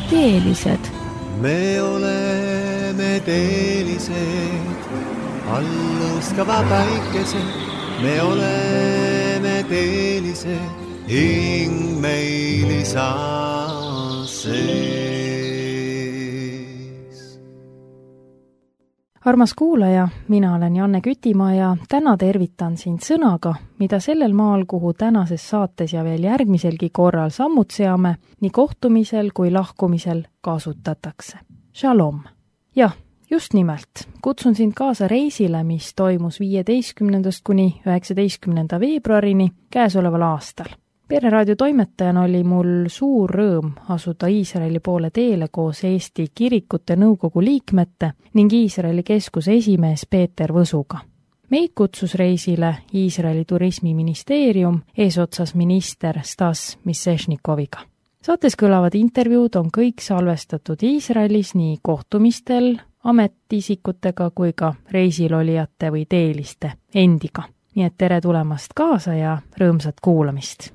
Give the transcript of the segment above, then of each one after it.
Teelised. Me oleme teelised, alluskava päikesed. Me oleme teelised, hing meil isa sees. Armas kuulaja, mina olen Janne Kütimaa ja täna tervitan sind sõnaga, mida sellel maal, kuhu tänases saates ja veel järgmiselgi korral sammud seame, nii kohtumisel kui lahkumisel kasutatakse. Shalom. Jah, just nimelt. Kutsun sind kaasa reisile, mis toimus 15. kuni 19. veebruarini käesoleval aastal. Pereraadio toimetajana oli mul suur rõõm asuda Iisraeli poole teele koos Eesti kirikute nõukogu liikmete ning Iisraeli keskuse esimees Peeter Võsuga. Meid kutsus reisile Iisraeli turismiministeerium eesotsas minister Stas Misseshnikoviga. Saates kõlavad intervjuud on kõik salvestatud Iisraelis nii kohtumistel ametiisikutega kui ka reisilolijate või teeliste endiga. Nii et tere tulemast kaasa ja rõõmsat kuulamist!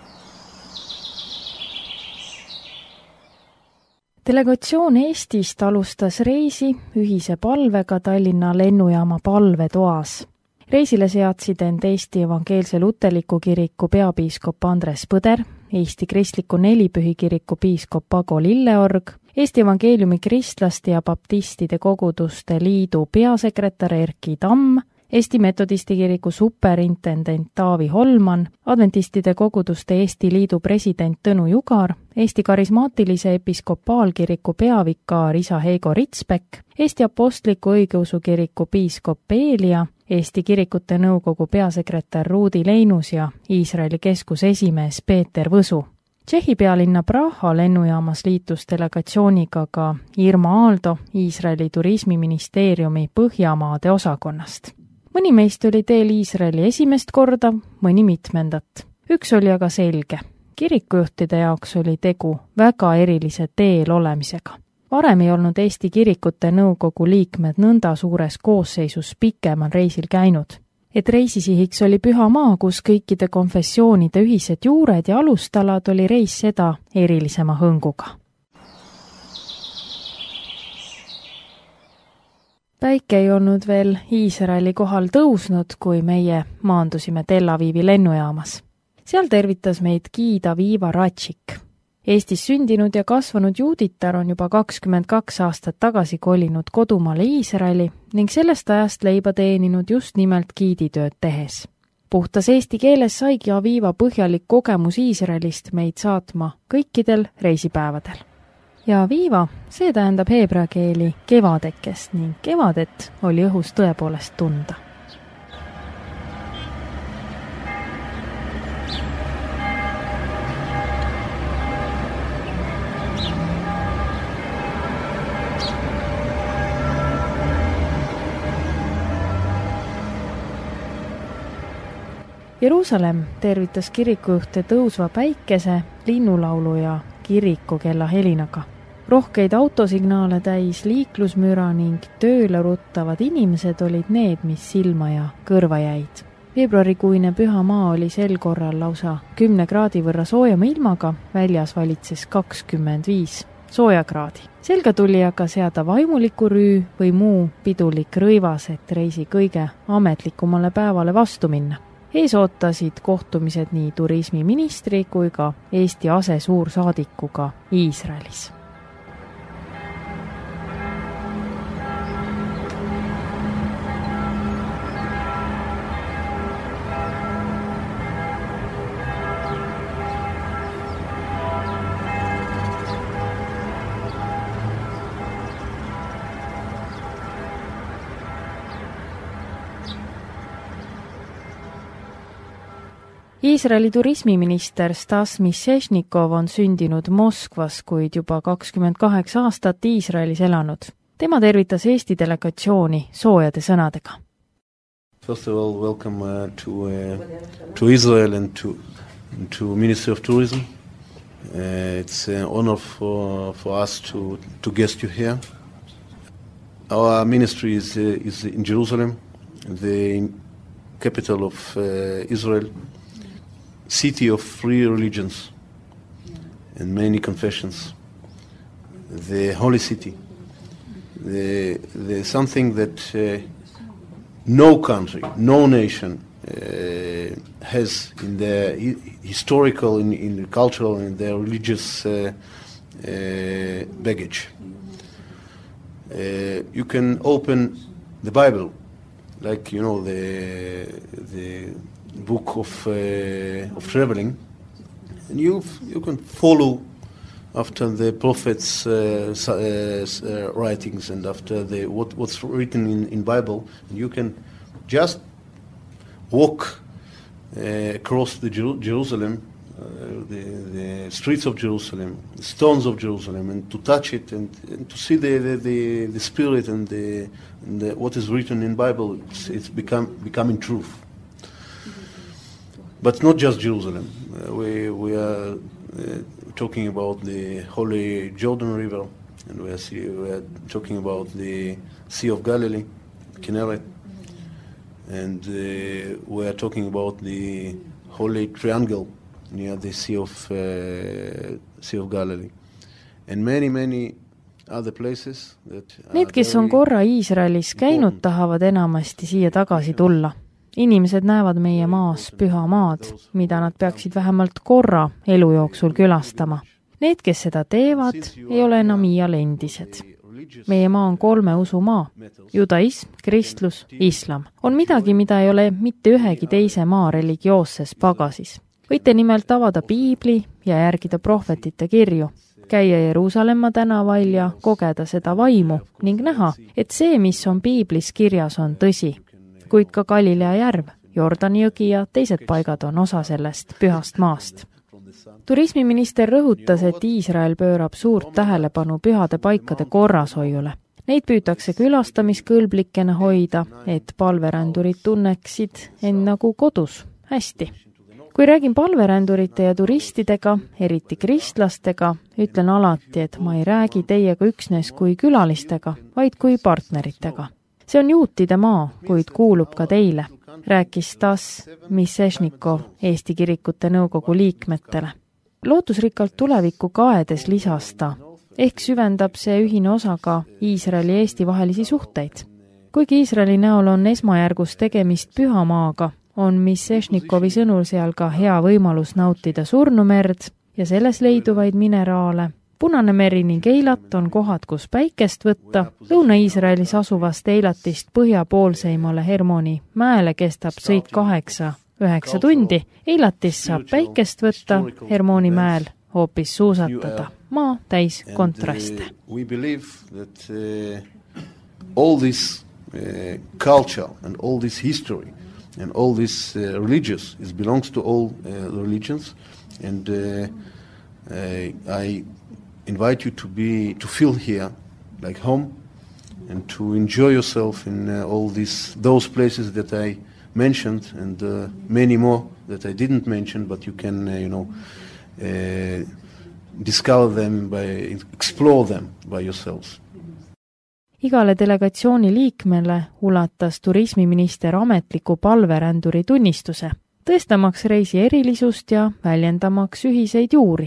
Delegatsioon Eestist alustas reisi ühise palvega Tallinna lennujaama palvetoas. Reisile seadsid end Eesti Evangeelse Luterliku kiriku peapiiskop Andres Põder, Eesti Kristliku Nelipühi kiriku piiskop Pago Lilleorg, Eesti Evangeeliumi kristlaste ja baptistide koguduste liidu peasekretär Erki Tamm, Eesti Metodisti kiriku superintendent Taavi Holman, adventistide koguduste Eesti liidu president Tõnu Jugar, Eesti karismaatilise episkopaalkiriku peavikaar isa Heigo Ritsbek, Eesti apostliku õigeusu kiriku piiskop Eelia, Eesti kirikute nõukogu peasekretär Ruudi Leinus ja Iisraeli keskuse esimees Peeter Võsu. Tšehhi pealinna Praha lennujaamas liitus delegatsiooniga ka Irma Aaldo Iisraeli turismiministeeriumi Põhjamaade osakonnast. Mõni meist oli teel Iisraeli esimest korda, mõni mitmendat. Üks oli aga selge. Kirikujuhtide jaoks oli tegu väga erilise teel olemisega. Varem ei olnud Eesti kirikute nõukogu liikmed nõnda suures koosseisus pikemal reisil käinud. Et reisisihiks oli püha maa, kus kõikide konfessioonide ühised juured ja alustalad, oli reis seda erilisema hõnguga. Päike ei olnud veel Iisraeli kohal tõusnud, kui meie maandusime Tel Avivi lennujaamas. Seal tervitas meid Giida Viiva Ratšik. Eestis sündinud ja kasvanud juuditar on juba 22 aastat tagasi kolinud kodumaale Iisraeli ning sellest ajast leiba teeninud just nimelt giiditööd tehes. Puhtas eesti keeles saigi Aviva põhjalik kogemus Iisraelist meid saatma kõikidel reisipäevadel. Ja Viiva, see tähendab heebrea keeli kevadekest ning kevadet oli õhus tõepoolest tunda. Jeruusalemm tervitas kirikujuhte tõusva päikese, linnulaulu ja kirikukella helinaga. Rohkeid autosignaale täis liiklusmüra ning tööle ruttavad inimesed olid need, mis silma ja kõrva jäid. Veebruarikuine püha maa oli sel korral lausa 10 kraadi võrra soojama ilmaga, väljas valitses 25 soojakraadi. Selga tuli aga seada vaimuliku rüü või muu pidulik rõivas, et reisi kõige ametlikumale päevale vastu minna. Ees ootasid kohtumised nii turismiministri kui ka Eesti asesuursaadikuga Iisraelis. Iisraeli turismiminister Stas Missesnikov on sündinud Moskvas, kuid juba 28 aastat Iisraelis elanud. Tema tervitas Eesti delegatsiooni soojade sõnadega. First of all, welcome to Israel and to Ministry of Tourism. It's an honor for us to guest you here. Our ministry is in Jerusalem, the capital of Israel, city of free religions and many confessions. the holy city, the something that no country, no nation has in their historical, in the cultural, in their religious baggage. You can open the Bible, like the book of traveling, and you can follow after the prophets' writings and after what's written in Bible, and you can just walk across the Jerusalem, the streets of Jerusalem, the stones of Jerusalem, and to touch it and to see the spirit and the what is written in Bible. It's becoming truth. But not just Jerusalem. We are talking about the Holy Jordan River, and we are talking about the Sea of Galilee, Kinneret, and we are talking about the Holy Triangle near the Sea of Galilee, and many other places that Need, kes on korra Iisraelis käinud, tahavad enamasti siia tagasi tulla. Inimesed näevad meie maas püha maad, mida nad peaksid vähemalt korra elu jooksul külastama. Need, kes seda teevad, ei ole enam iial endised. Meie maa on 3 usu maa. Judaism, kristlus, islam. On midagi, mida ei ole mitte ühegi teise maa religioosses pagasis. Võite nimelt avada piibli ja järgida prohvetite kirju, käia Jeruusalemma tänavail ja kogeda seda vaimu ning näha, et see, mis on piiblis kirjas, on tõsi. Kuid ka Galilea järv, Jordani jõgi ja teised paigad on osa sellest pühast maast. Turismiminister rõhutas, et Iisrael pöörab suurt tähelepanu pühade paikade korrashoiule. Neid püütakse külastamiskõlblikena hoida, et palverändurid tunneksid end nagu kodus hästi. Kui räägin palverändurite ja turistidega, eriti kristlastega, ütlen alati, et ma ei räägi teiega üksnes kui külalistega, vaid kui partneritega. See on juutide maa, kuid kuulub ka teile, rääkis Stas Misešnikov Eesti kirikute nõukogu liikmetele. Lootusrikkalt tulevikku kaedes lisas ta, ehk süvendab see ühine osa ka Iisraeli ja Eesti vahelisi suhteid. Kuigi Iisraeli näol on esmajärgus tegemist püha maaga, on Miseshnikovi sõnul seal ka hea võimalus nautida surnumerd ja selles leiduvaid mineraale. Punane meri ning Eilat on kohad, kus päikest võtta. Lõuna-Iisraelis asuvast Eilatist põhjapoolseimale Hermoni mäele kestab sõit 8-9 tundi. Eilatis saab päikest võtta, Hermoni mäel hoopis suusatada. Maa täis kontraste. We believe that all this culture and all this history and all this religious belongs to all religions, and I invite you to feel here like home and to enjoy yourself in all those places that I mentioned, and many more that I didn't mention, but you can discover them, explore them by yourselves. Igale delegatsiooni liikmele ulatas turismiminister ametliku palveränduri tunnistuse, tõestamaks reisi erilisust ja väljendamaks ühiseid juuri.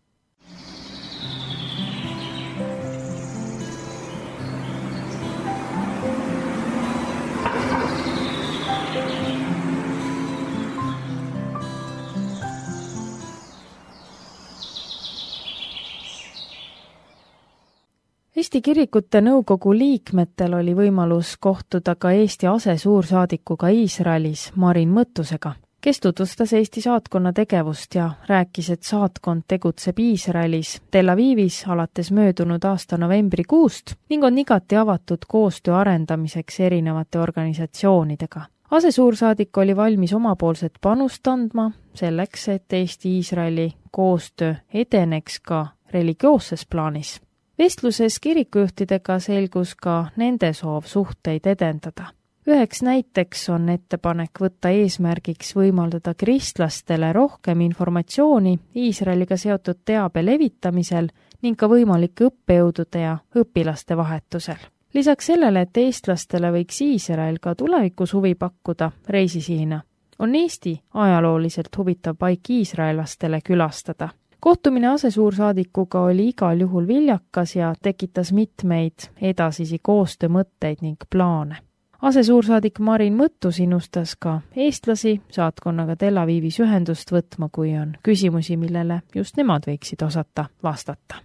Eesti kirikute nõukogu liikmetel oli võimalus kohtuda ka Eesti asesuursaadikuga Iisraelis Marin Mõttusega, kes tutvustas Eesti saatkonna tegevust ja rääkis, et saatkond tegutseb Iisraelis, Tel Avivis alates möödunud aasta novembrikuust ning on igati avatud koostöö arendamiseks erinevate organisatsioonidega. Asesuursaadik oli valmis omapoolset panust andma selleks, et Eesti-Iisraeli koostöö edeneks ka religioosses plaanis. Vestluses kirikujuhtidega selgus ka nende soov suhteid edendada. Üheks näiteks on ettepanek võtta eesmärgiks võimaldada kristlastele rohkem informatsiooni Iisraeliga seotud teabe levitamisel ning ka võimalike õppejõudude ja õpilaste vahetusel. Lisaks sellele, et eestlastele võiks Iisrael ka tulevikus huvi pakkuda reisisihina, on Eesti ajalooliselt huvitav paik iisraellastele külastada. Kohtumine asesuursaadikuga oli igal juhul viljakas ja tekitas mitmeid edasisi koostöömõtteid ning plaane. Asesuursaadik Marin Mõttus innustas ka eestlasi saatkonnaga Tel Avivis ühendust võtma, kui on küsimusi, millele just nemad võiksid osata vastata.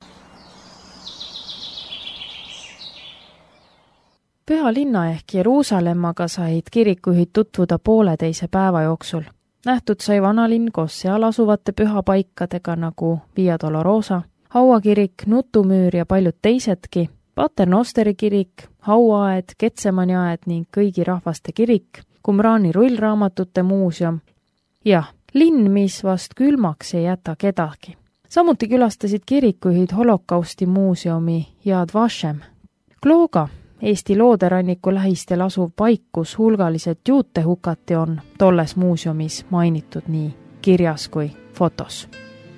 Püha linna ehk Jeruusalemmaga said kirikujuhid tutvuda pooleteise päeva jooksul. Nähtud sai vanalinn koos seal asuvate pühapaikadega nagu Via Dolorosa, hauakirik, Nutumüür ja paljud teisedki, Paternosteri kirik, hauaaed, Getsemani aed ning kõigi rahvaste kirik, Qumrani rullraamatute muuseum. Jah, linn, mis vast külmaks ei jäta kedagi. Samuti külastasid kirikujuhid Holokausti muuseumi Yad Vashem. Klooga, Eesti looderanniku lähistel asuv paik, kus hulgaliselt juute hukati, on tolles muuseumis mainitud nii kirjas kui fotos.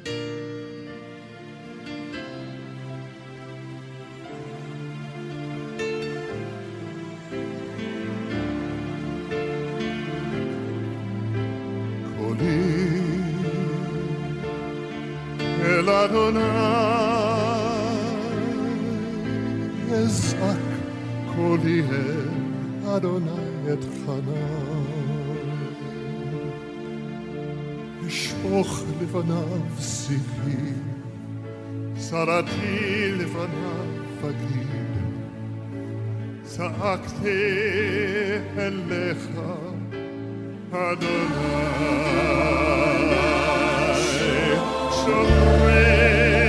Koli el Adonai ezak Koli el Adonai et Chanai Eshpoch lefanav zichi Sarati lefanav agid Za'akte elecha Adonai Shomrei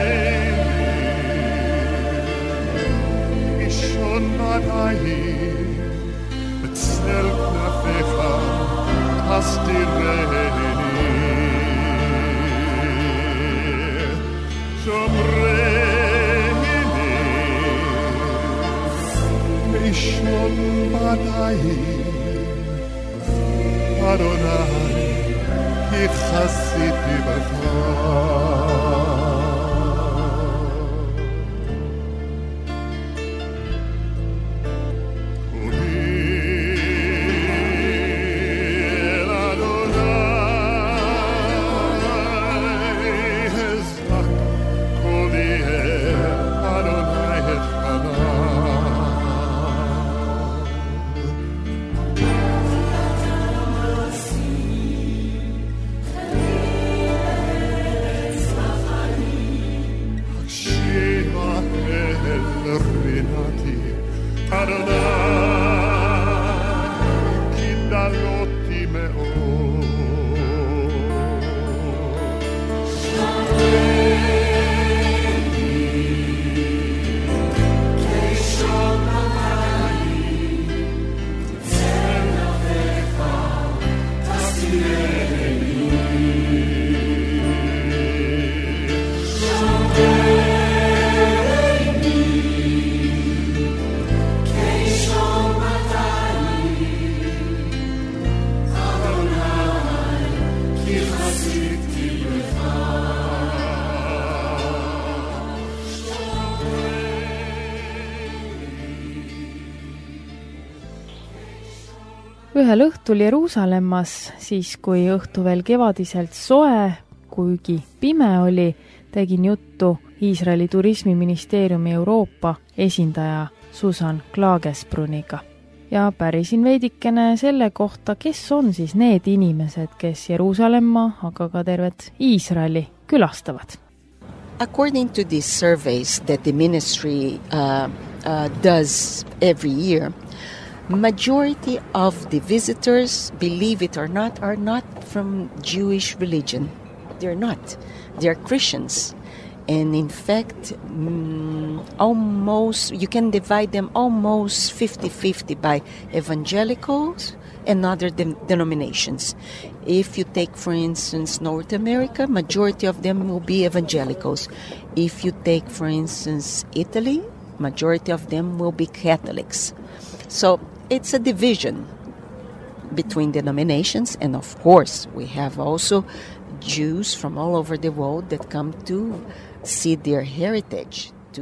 Ishon Madai Betzel knafecha Tastireni Shomrei Ishon Madai Adonai, ki chasiti b'cha. Ühel õhtul Jeruusalemmas, siis kui õhtu veel kevadiselt soe, kuigi pime oli, tegin juttu Iisraeli turismiministeeriumi Euroopa esindaja Susan Klagesbruniga. Ja pärisin veidikene selle kohta, kes on siis need inimesed, kes Jeruusalemma, aga ka tervet Iisraeli külastavad. According to these surveys that the ministry does every year, majority of the visitors, believe it or not, are not from Jewish religion. They're not. They're Christians. And in fact, almost, you can divide them almost 50-50 by evangelicals and other denominations. If you take, for instance, North America, majority of them will be evangelicals. If you take, for instance, Italy, majority of them will be Catholics. So it's a division between denominations, and of course we have also Jews from all over the world that come to see their heritage, to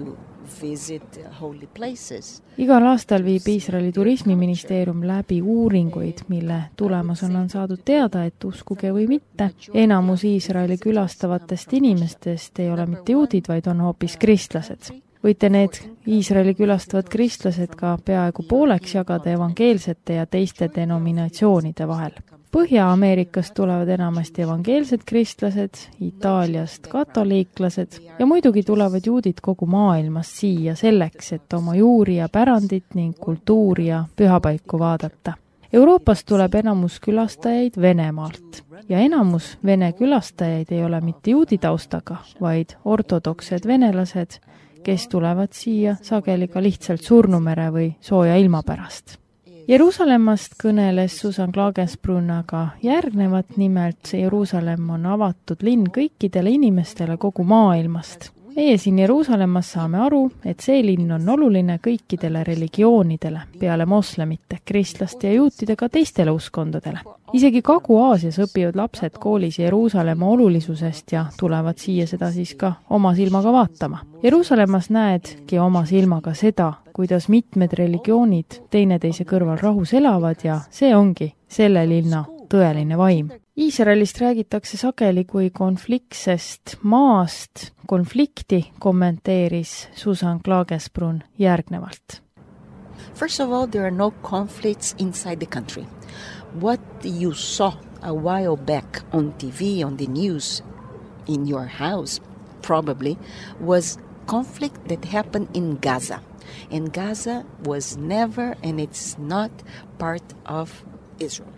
visit holy places. Igal aastal viib Iisraeli turismiministeerium läbi uuringuid, mille tulemusena on saadud teada, et uskuge või mitte, enamus Iisraeli külastavatest inimestest ei ole mitte juudid, vaid on hoopis kristlased. Võite need Iisraeli külastavad kristlased ka peaaegu pooleks jagada evangeelsete ja teiste denominatsioonide vahel. Põhja-Ameerikast tulevad enamasti evangeelsed kristlased, Itaaliast katoliiklased ja muidugi tulevad juudid kogu maailmast siia selleks, et oma juuri ja pärandit ning kultuuri ja pühapaiku vaadata. Euroopast tuleb enamus külastajaid Venemaalt ja enamus Vene külastajaid ei ole mitte juudi taustaga, vaid ortodoksed venelased, kes tulevad siia sageli ka lihtsalt Surnumere või sooja ilma pärast. Jeruusalemmast kõneles Susan Klagenbrunn aga järgnevat, nimelt Jeruusalemm on avatud linn kõikidele inimestele kogu maailmast. Meie siin Jeruusalemmas saame aru, et see linn on oluline kõikidele religioonidele, peale moslemite, kristlaste ja juutide ka teistele uskondadele. Isegi Kagu-Aasias õpivad lapsed koolis Jeruusalemma olulisusest ja tulevad siia seda siis ka oma silmaga vaatama. Jeruusalemmas näedki oma silmaga seda, kuidas mitmed religioonid teineteise kõrval rahus elavad ja see ongi selle linna tõeline vaim. Iisraelist räägitakse sageli kui konfliktsest maast. Konflikti kommenteeris Susan Klagenbrunn järgnevalt. First of all, there are no conflicts inside the country. What you saw a while back on TV, on the news, in your house, probably, was conflict that happened in Gaza. And Gaza was never, and it's not part of Israel.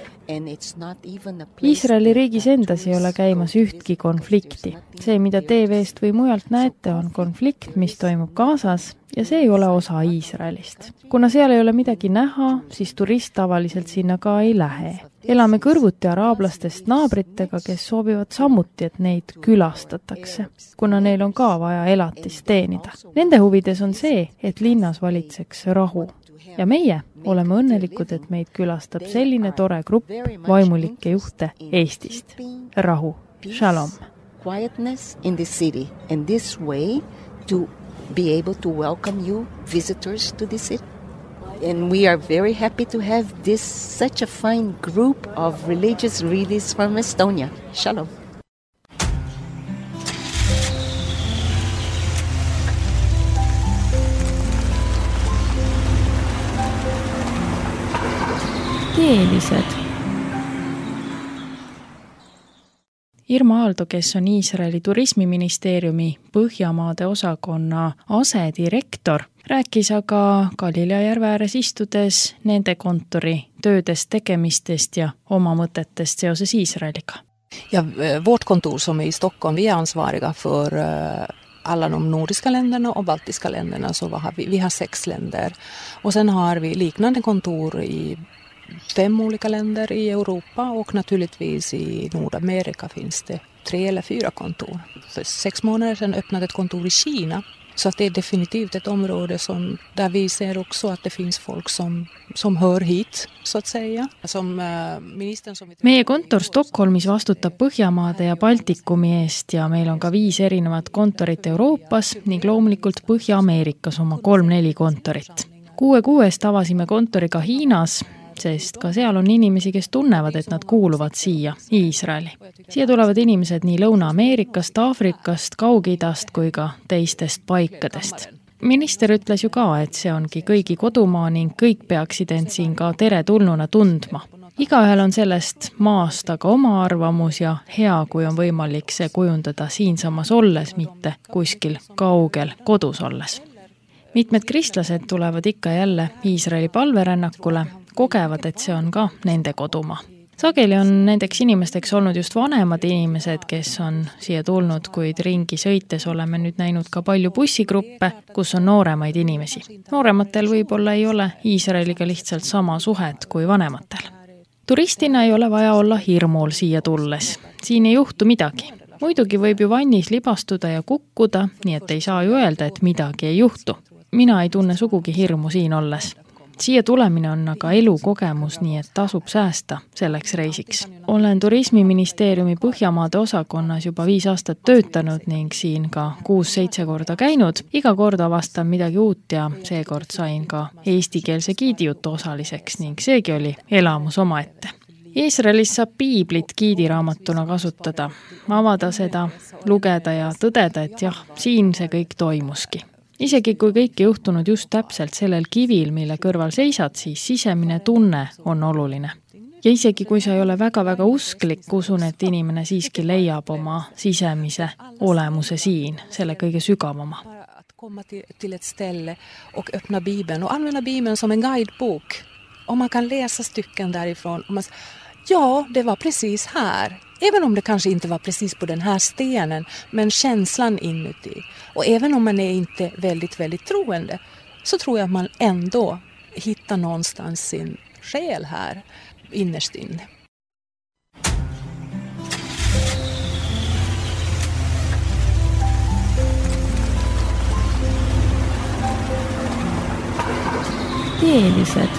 Iisraeli riigis endas ei ole käimas ühtki konflikti. See, mida TV-st või mujalt näete, on konflikt, mis toimub Gazas ja see ei ole osa Iisraelist. Kuna seal ei ole midagi näha, siis turist tavaliselt sinna ka ei lähe. Elame kõrvuti araablastest naabritega, kes soovivad samuti, et neid külastatakse, kuna neil on ka vaja elatist teenida. Nende huvides on see, et linnas valitseks rahu. Ja meie oleme õnnelikud, et meid külastab selline tore grupp vaimulikke juhte Eestist. Rahu. Shalom. Quietness in the city. And this way to be able to welcome you visitors to the city. And we are very happy to have this such a fine group of religious leaders from Estonia. Shalom. Keelised. Irma Aaldo, kes on Iisraeli turismiministeeriumi Põhjamaade osakonna asedirektor, rääkis aga Galilea järve ääres istudes nende kontori töödest, tegemistest ja oma mõtetest seoses Iisraeliga. Ja, vårt kontor som är i Stockholm, vi är ansvariga för alla de nordiska länderna och baltiska länderna, så vi har 6 länder. Och sen har vi liknande kontor i 5 olika länder i Europa och naturligtvis i Nordamerika finns det 3 eller 4 kontor. För 6 månader sedan öppnade ett kontor i Kina. Så att det är definitivt ett område där vi ser också att det finns folk som hör hit, så att säga. Meie kontor Stockholmis vastutab Põhjamaade ja Baltikumi eest ja meil on ka 5 erinevat kontorit Euroopas ning loomulikult Põhja-Ameerikas oma 3-4 kontorit. 6 kuuest avasime kontori ka Hiinas, sest ka seal on inimesi, kes tunnevad, et nad kuuluvad siia, Iisraeli. Siia tulevad inimesed nii Lõuna-Ameerikast, Aafrikast, Kaug-Idast kui ka teistest paikadest. Minister ütles ju ka, et see ongi kõigi kodumaa ning kõik peaksid end siin ka teretulnuna tundma. Igaühel on sellest maast aga oma arvamus ja hea, kui on võimalik see kujundada siinsamas olles, mitte kuskil kaugel kodus olles. Mitmed kristlased tulevad ikka jälle Iisraeli palverännakule, kogevad, et see on ka nende kodumaa. Sageli on nendeks inimesteks olnud just vanemad inimesed, kes on siia tulnud, kuid ringi sõites oleme nüüd näinud ka palju bussigruppe, kus on nooremaid inimesi. Noorematel võib-olla ei ole Iisraeliga lihtsalt sama suhet kui vanematel. Turistina ei ole vaja olla hirmul siia tulles. Siin ei juhtu midagi. Muidugi võib ju vannis libastuda ja kukkuda, nii et ei saa ju öelda, et midagi ei juhtu. Mina ei tunne sugugi hirmu siin olles. Siia tulemine on aga elukogemus, nii et tasub säästa selleks reisiks. Olen Turismiministeeriumi Põhjamaade osakonnas juba 5 aastat töötanud ning siin ka 6-7 korda käinud. Iga kord avastan midagi uut ja seekord sain ka eestikeelse giidijutu osaliseks ning seegi oli elamus omaette. Iisraelis saab piiblit giidiraamatuna kasutada, avada seda, lugeda ja tõdeda, et jah, siin see kõik toimuski. Isegi kui kõik juhtunud just täpselt sellel kivil, mille kõrval seisad, siis sisemine tunne on oluline. Ja isegi kui sa ei ole väga-väga usklik, usun, et inimene siiski leiab oma sisemise olemuse siin, selle kõige sügavama. Komma till ett ställe och öppna Bibeln och använda Bibeln som en guidebok. Och man kan läsa stycken därifrån. Och man, ja, det var precis här. Även om det kanske inte var precis på den här stenen, men känslan inuti. Och även om man är inte väldigt, väldigt troende, så tror jag att man ändå hittar någonstans sin själ här innerst inne. Teelised.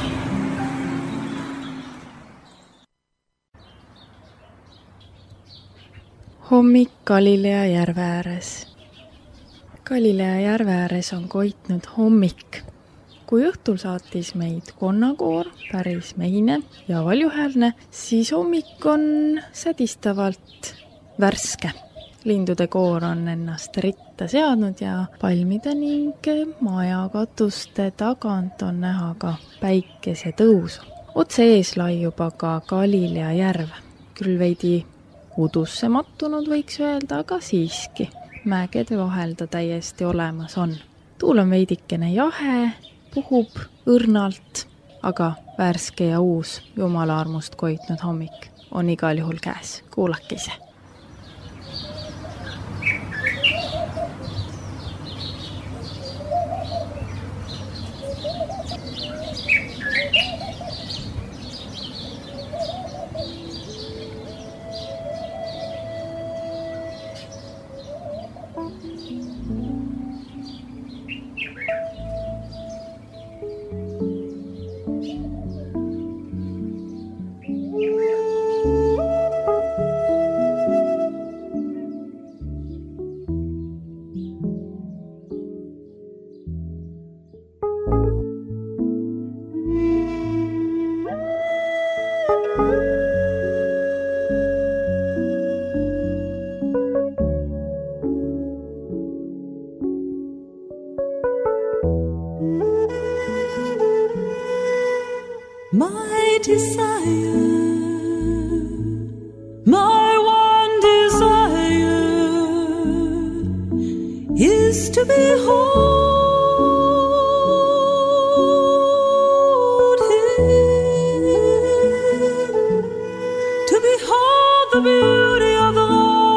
Hommik Galilea järve ääres. Galilea järve ääres on koitnud hommik. Kui õhtul saatis meid konnakoor, päris mehine ja valjuhäälne, siis hommik on sädistavalt värske. Lindude koor on ennast ritta seadnud ja palmide ning majakatuste tagant on näha ka päikese tõusu. Otse ees laiub aga Galilea järv, küll veidi udusse mattunud võiks öelda, aga siiski mägede vahel ta täiesti olemas on. Tuul on veidikene jahe, puhub õrnalt, aga värske ja uus Jumala armust koitnud hommik on igal juhul käes. Kuulake ise. My desire, my one desire is to behold him, to behold the beauty of the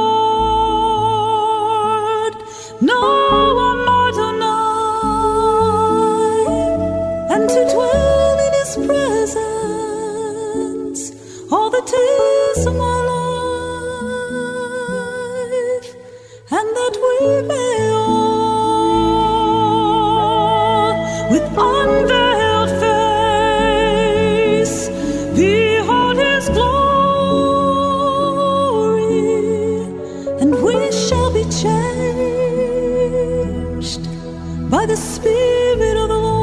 Lord. No one mortal night, and to dwell in his presence all the days of my life, and that we may all with unveiled face behold his glory, and we shall be changed by the Spirit of the Lord.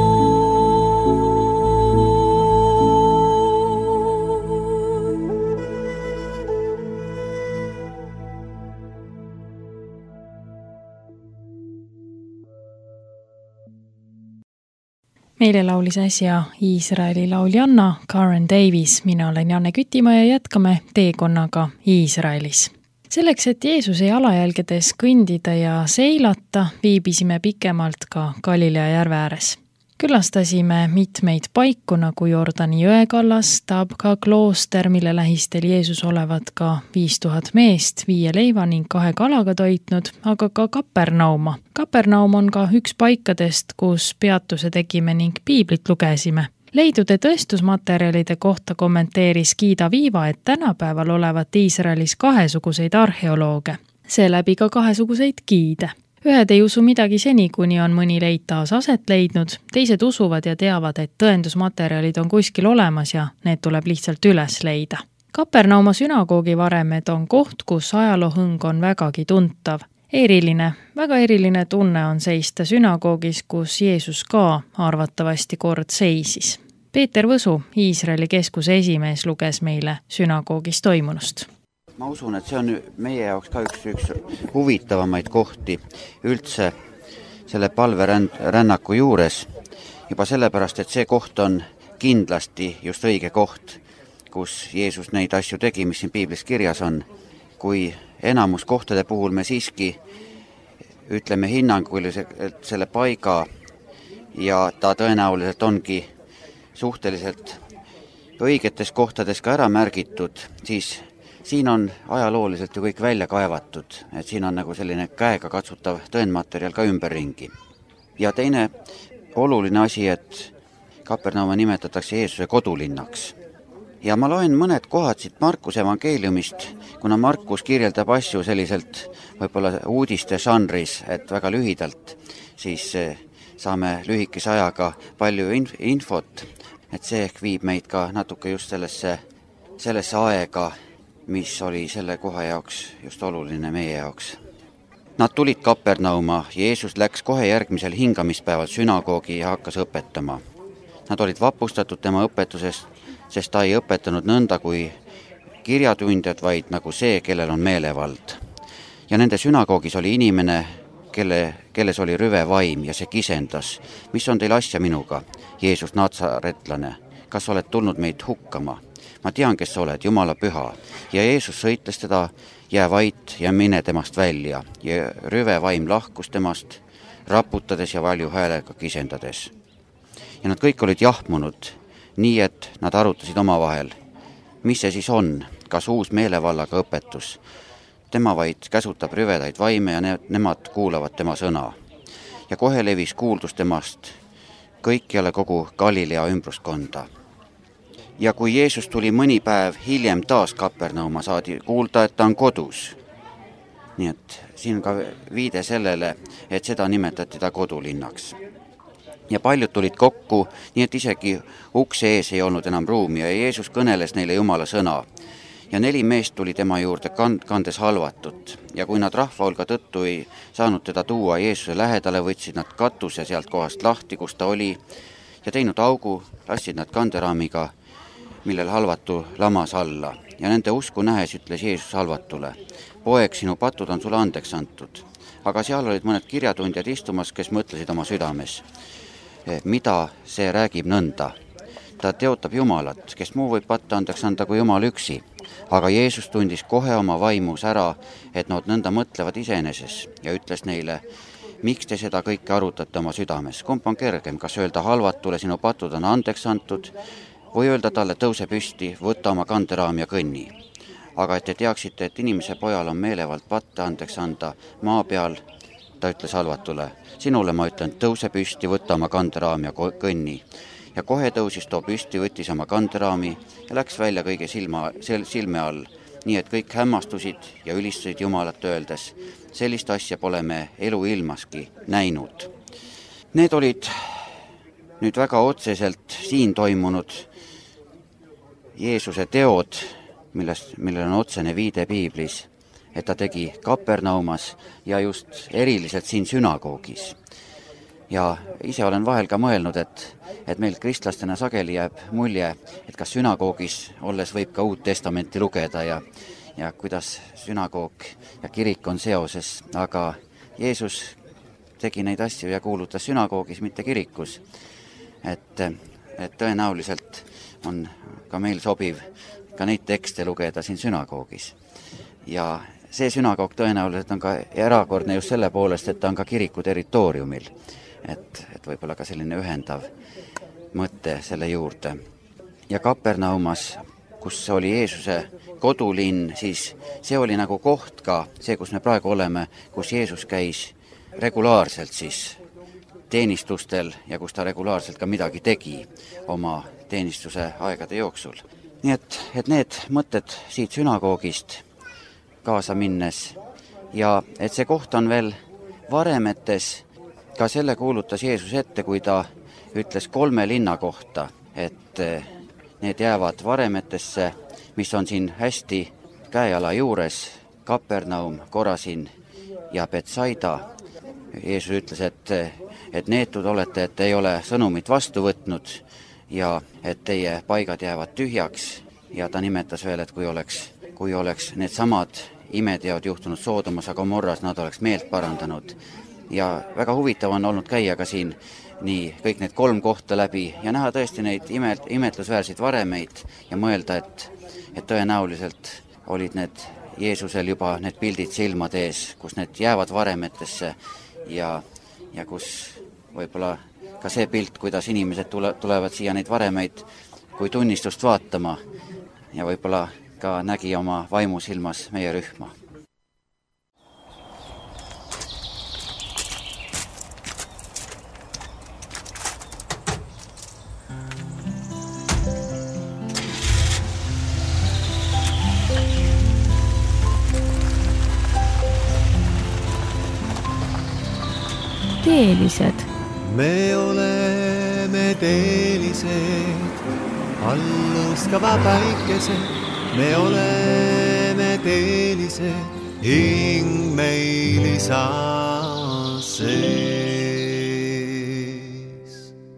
Meile laulis äsja Iisraeli lauljanna Karen Davis. Mina olen Janne Kütimaa ja jätkame teekonnaga Iisraelis. Selleks, et Jeesuse jalajälgedes kõndida ja seilata, viibisime pikemalt ka Galilea järve ääres. Külastasime mitmeid paiku nagu Jordani jõekallas, Tabka klooster, mille lähistel Jeesus olevat ka 5000 meest 5 leiva ning 2 kalaga toitnud, aga ka Kapernauma. Kapernaum on ka üks paikadest, kus peatuse tegime ning piiblit lugesime. Leidude tõestusmaterjalide kohta kommenteeris Giida Viiva, et tänapäeval olevat Iisraelis 2 arheolooge, seeläbi ka 2 giide. Ühed ei usu midagi seni, kuni on mõni leid taas aset leidnud, teised usuvad ja teavad, et tõendusmaterjalid on kuskil olemas ja need tuleb lihtsalt üles leida. Kapernauma sünagoogi varemed on koht, kus ajaloohõng on vägagi tuntav. Väga eriline tunne on seista sünagoogis, kus Jeesus ka arvatavasti kord seisis. Peeter Võsu, Iisraeli keskuse esimees, luges meile sünagoogis toimunust. Ma usun, et see on meie jaoks ka üks huvitavamaid kohti üldse selle palverännaku juures. Juba sellepärast, et see koht on kindlasti just õige koht, kus Jeesus neid asju tegi, mis siin piiblis kirjas on. Kui enamus kohtade puhul me siiski ütleme hinnanguliselt selle paiga ja ta tõenäoliselt ongi suhteliselt õigetes kohtades ka ära märgitud, siis siin on ajalooliselt ju kõik välja kaevatud, et siin on nagu selline käega katsutav tõendmaterjal ka ümberringi. Ja teine oluline asi, et Kapernauma nimetatakse Jeesuse kodulinnaks. Ja ma loen mõned kohad siit Markuse evangeeliumist, kuna Markus kirjeldab asju selliselt võib-olla uudiste žanris, et väga lühidalt, siis saame lühikese ajaga palju infot, et see ehk viib meid ka natuke just sellesse aega, mis oli selle koha jaoks just oluline meie jaoks. Nad tulid Kapernauma, Jeesus läks kohe järgmisel hingamispäeval sünagoogi ja hakkas õpetama. Nad olid vapustatud tema õpetusest, sest ta ei õpetanud nõnda kui kirjatundjad, vaid nagu see, kellel on meelevald. Ja nende sünagoogis oli inimene, kelles oli rüve vaim ja see kisendas. Mis on teil asja minuga, Jeesus natsaretlane? Kas oled tulnud meid hukkama? Ma tean, kes sa oled, Jumala püha. Ja Jeesus sõitles teda, jää vait ja mine temast välja. Ja rüve vaim lahkus temast, raputades ja valju häälega kisendades. Ja nad kõik olid jahmunud, nii et nad arutasid omavahel. Mis see siis on? Kas uus meelevallaga õpetus? Tema vaid käsutab rüvedaid vaime ja nemad kuulavad tema sõna. Ja kohe levis kuuldus temast kõikjale kogu Galilea ümbruskonda. Ja kui Jeesus tuli mõni päev hiljem taas Kapernauma, saadi kuulda, et ta on kodus. Nii et siin ka viide sellele, et seda nimetati ta kodulinnaks. Ja paljud tulid kokku, nii et isegi ukse ees ei olnud enam ruumi ja Jeesus kõneles neile Jumala sõna. Ja 4 meest tuli tema juurde kandes halvatut. Ja kui nad rahvahulga tõttu ei saanud teda tuua Jeesuse lähedale, võtsid nad katuse sealt kohast lahti, kus ta oli, ja teinud augu, lassid nad kanderaamiga, millel halvatu lamas alla. Ja nende usku nähes ütles Jeesus halvatule, poeg, sinu patud on sulle andeks antud. Aga seal olid mõned kirjatundjad istumas, kes mõtlesid oma südames. Mida see räägib nõnda? Ta teotab Jumalat, kes muu võib patta andeks anda kui Jumal üksi. Aga Jeesus tundis kohe oma vaimus ära, et nad nõnda mõtlevad iseeneses ja ütles neile, miks te seda kõike arutate oma südames? Kumb on kergem, kas öelda halvatule, sinu patud on andeks antud, või öelda talle, tõuse püsti, võtta oma kanderaam ja kõnni. Aga et te teaksite, et inimese pojal on meelevald patta andeks anda maa peal, ta ütles halvatule, sinule ma ütlen, tõuse püsti, võtta oma kanderaam ja kõnni. Ja kohe tõusis too püsti, võttis oma kanderaami ja läks välja kõige silme all, nii et kõik hämmastusid ja ülistasid Jumalat öeldes, sellist asja pole me elu ilmaski näinud. Need olid nüüd väga otseselt siin toimunud Jeesuse teod, millel on otsene viide piiblis, et ta tegi Kapernaumas ja just eriliselt siin sünagoogis. Ja ise olen vahel ka mõelnud, et meil kristlastena sageli jääb mulje, et kas sünagoogis olles võib ka Uut Testamenti lugeda ja kuidas sünagoog ja kirik on seoses, aga Jeesus tegi neid asju ja kuulutas sünagoogis, mitte kirikus. Et tõenäoliselt on ka meil sobiv ka neid tekste lugeda siin sünagoogis. Ja see sünagoog tõenäoliselt on ka erakordne just selle poolest, et ta on ka kiriku territooriumil. Et võib-olla ka selline ühendav mõte selle juurde. Ja Kapernaumas, kus oli Jeesuse kodulinn, siis see oli nagu koht ka, see, kus me praegu oleme, kus Jeesus käis regulaarselt siis teenistustel ja kus ta regulaarselt ka midagi tegi oma teenistuse aegade jooksul. Nii et need mõtted siit sünagoogist kaasa minnes ja et see koht on veel varemetes, ka selle kuulutas Jeesus ette, kui ta ütles 3 linna kohta, et need jäävad varemetesse, mis on siin hästi käejala juures, Kapernaum, Korasin ja Betsaida. Jeesus ütles, et neetud olete, et ei ole sõnumit vastu võtnud ja et teie paigad jäävad tühjaks. Ja ta nimetas veel, et kui oleks need samad imeteod juhtunud Soodomas ja Gomorras, nad oleks meelt parandanud. Ja väga huvitav on olnud käia ka siin nii kõik need 3 kohta läbi ja näha tõesti neid imetlusväärseid varemeid ja mõelda, et tõenäoliselt olid need Jeesusel juba need pildid silmade ees, kus need jäävad varemetesse ja kus võib-olla ka see pilt, kuidas inimesed tulevad siia neid varemeid kui tunnistust vaatama ja võib-olla ka nägi oma vaimusilmas meie rühma. Teelised. Me oleme teelised, alluskava päikesed. Me oleme teelised, hing meil isa sees.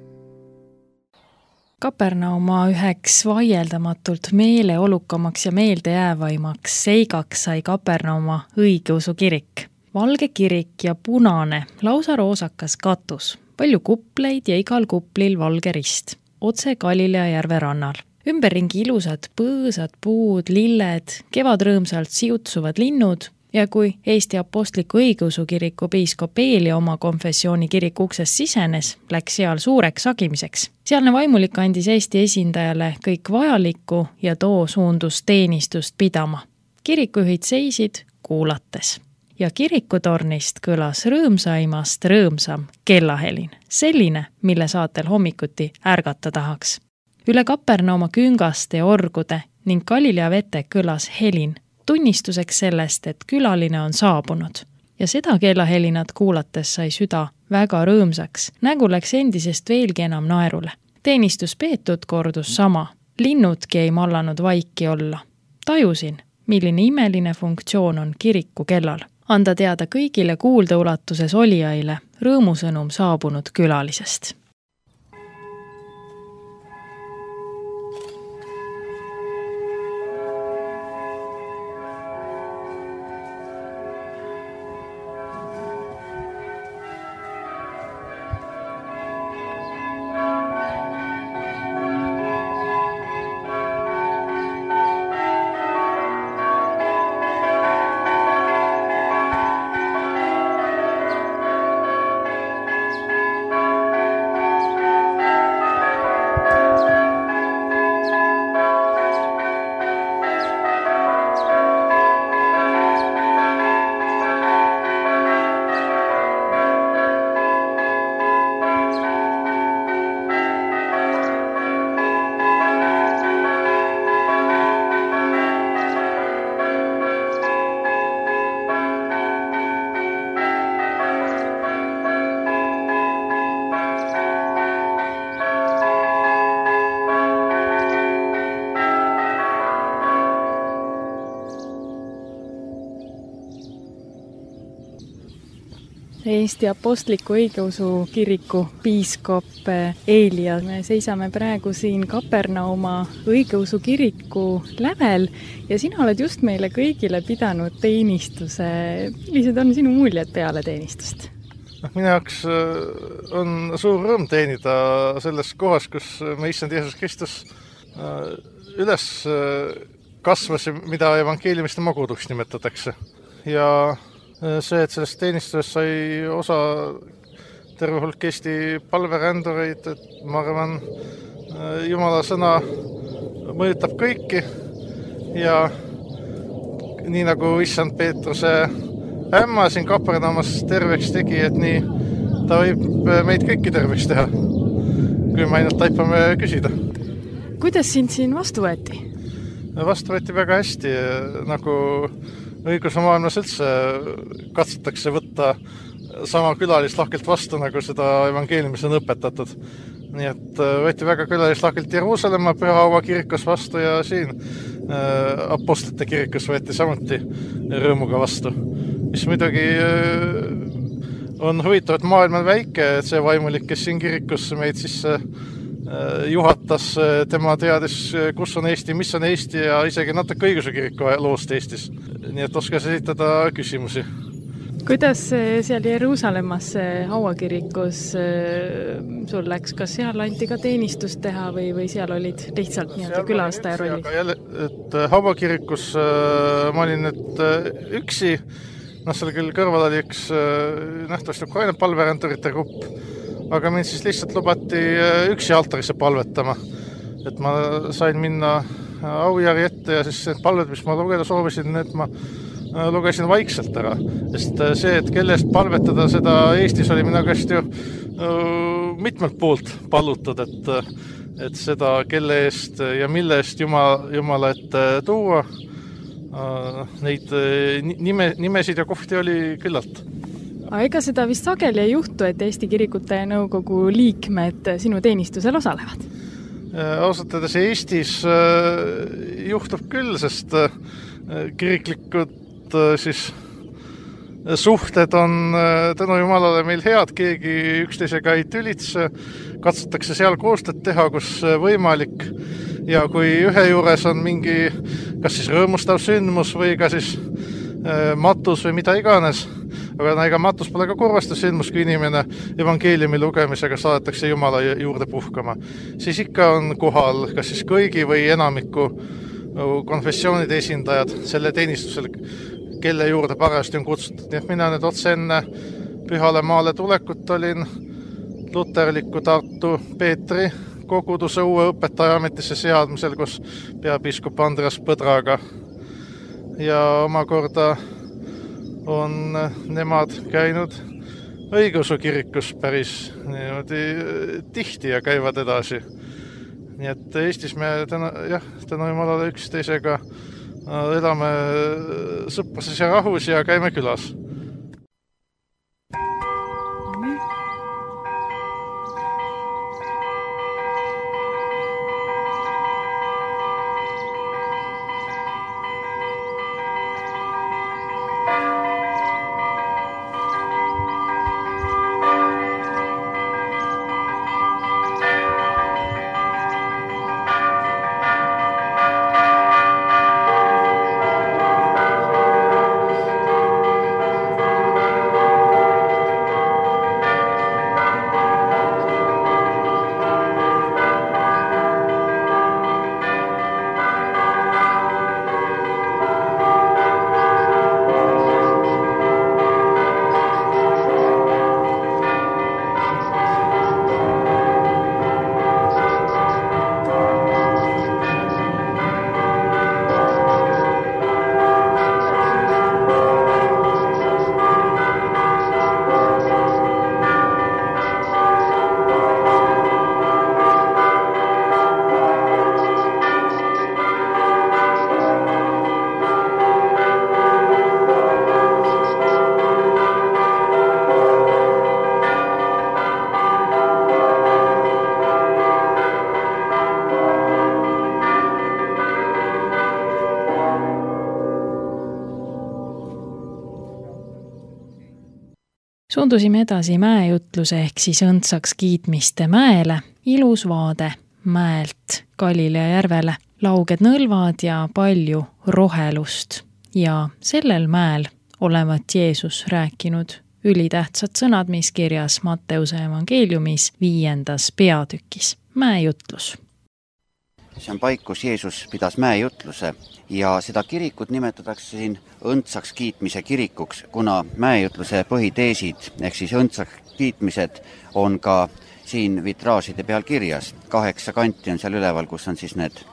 Kapernauma üheks vaieldamatult meeleolukamaks ja meeldejäävaimaks seigaks sai Kapernauma õigeusu kirik. Valge kirik ja punane, lausa roosakas katus, palju kupleid ja igal kuplil valge rist, otse Galilea järve rannal. Ümberringi ilusad põõsad, puud, lilled, kevad rõõmsalt siutsuvad linnud ja kui Eesti Apostliku Õigeusu Kiriku piiskop Eelia oma konfessiooni kiriku uksest sisenes, läks seal suureks sagimiseks. Sealne vaimulik andis Eesti esindajale kõik vajalikku ja too suundus teenistust pidama. Kirikujuhid seisid kuulates. Ja kirikutornist kõlas rõõmsaimast rõõmsam kellahelin, selline, mille saatel hommikuti ärgata tahaks. Üle Kapernauma küngaste ja orgude ning Galilea vete kõlas helin, tunnistuseks sellest, et külaline on saabunud. Ja seda kellahelinat kuulates sai süda väga rõõmsaks, nägu läks endisest veelgi enam naerule. Teenistus peetud kordus sama, linnudki ei mallanud vaiki olla. Tajusin, milline imeline funktsioon on kiriku kellal. Anda teada kõigile kuulda ulatuses olijaile rõõmusõnum saabunud külalisest. Eesti Apostliku Õigeusu Kiriku piiskop Eelia. Me seisame praegu siin Kapernauma Õigeusu Kiriku lävel ja sina oled just meile kõigile pidanud teenistuse. Millised on sinu muljed peale teenistust? Minu jaoks on suur rõõm teenida selles kohas, kus me Issand Jeesus Kristus üles kasvas, mida evangeeliumiste maguduks nimetatakse. Ja see, et sellest teenistusest sai osa terve hulk Eesti palverändureid, et ma arvan, Jumala sõna mõjutab kõiki ja nii nagu Issand Peetruse ämma siin Kapernaumas terveks tegi, et nii ta võib meid kõiki terveks teha, kui me ainult taipame küsida. Kuidas sind siin vastu võeti? Vastu võeti väga hästi, nagu õiguse maailmas üldse katsutakse võtta sama külalislahkelt vastu, nagu seda evangeeliumis on õpetatud. Nii et võeti väga külalislahkelt Jeruusalemma Püha kirikus vastu ja siin apostlite kirikus võeti samuti rõõmuga vastu. Mis muidugi on huvitav, et maailm on väike, et see vaimulik, kes siin kirikus meid siis juhatas, tema teadis, kus on Eesti, mis on Eesti ja isegi natuke õiguse kiriku loost Eestis. Nii et oskas esitada küsimusi. Kuidas seal Jeruusalemmas hauakirikus sul läks? Kas seal anti ka teenistust teha või seal olid lihtsalt külastaja rollis? Hauakirikus ma olin üksi, seal küll kõrval oli üks nähtavasti Ukraina palveränturite grupp, aga mind siis lihtsalt lubati üksi altarisse palvetama. Et ma sain minna aujärgi ette ja siis need palved, mis ma lugeda soovisin, need ma lugesin vaikselt ära, sest see, et kelle eest palvetada, seda Eestis oli minu käest ju mitmelt poolt pallutud, et seda, kelle eest ja mille eest Jumala ette tuua, neid nimesid ja kohti oli küllalt. Aga ega seda vist sageli ei juhtu, et Eesti Kirikute Nõukogu liikmed sinu teenistusel osalevad? Ausalt öeldes Eestis juhtub küll, sest kiriklikud siis suhted on tänu Jumalale meil head, keegi üksteisega ei tülitse, katsutakse seal koostööd teha, kus võimalik ja kui ühe juures on mingi kas siis rõõmustav sündmus või ka siis matus või mida iganes, aga ega matus pole ka kurvastav sündmus, kui inimene evangeeliumi lugemisega saadetakse Jumala juurde puhkama, siis ikka on kohal kas siis kõigi või enamiku konfessioonide esindajad selle teenistusel, kelle juurde parajasti on kutsutud. Nii et mina nüüd otse enne Pühale maale tulekut olin luterliku Tartu Peetri koguduse uue õpetaja ametisse seadmisel, kus peapiiskop Andreas Põdraga. Ja omakorda on nemad käinud õigeusu kirikus päris tihti ja käivad edasi. Nii et Eestis me tänu Jumalale üksteisega elame sõprases ja rahus ja käime külas. Suundusime edasi mäejutluse ehk siis õndsaks kiitmiste mäele. Ilus vaade mäelt Galilea järvele, lauged nõlvad ja palju rohelust. Ja sellel mäel olevat Jeesus rääkinud ülitähtsad sõnad, mis kirjas Matteuse evangeeliumis 5. peatükis. Mäejutlus. See on paik, kus Jeesus pidas mäejutluse ja seda kirikut nimetatakse siin õndsaks kiitmise kirikuks, kuna mäejutluse põhiteesid ehk siis õndsaks kiitmised on ka siin vitraažide peal kirjas. 8 kanti on seal üleval, kus on siis need